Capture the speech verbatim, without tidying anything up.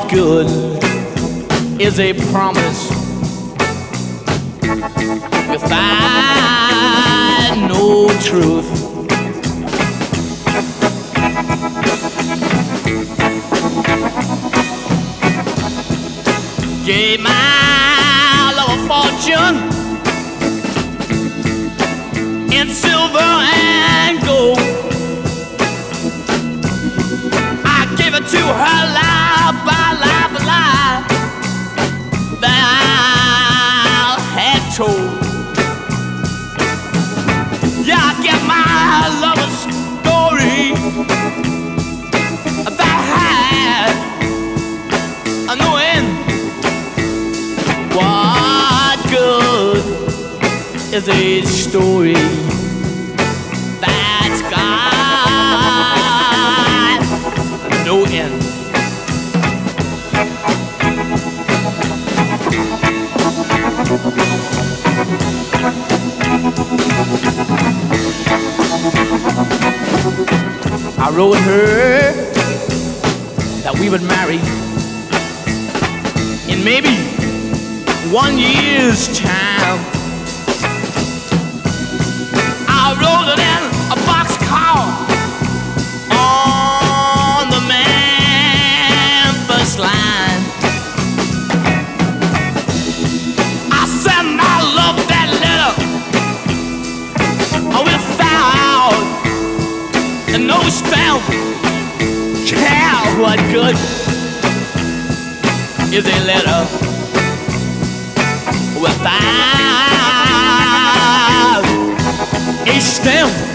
good is a promise without no truth? Gave my love a fortune in silver and gold. I gave it to her lie by lie by lie that I had told. Yeah, I get my love a story that had no end. What good is a story that's got no end? I wrote her that we would marry in maybe one year's time. I wrote it in a boxcar on the Memphis line. I sent my love that letter without no stamp. Yeah, what good is a letter without a stamp?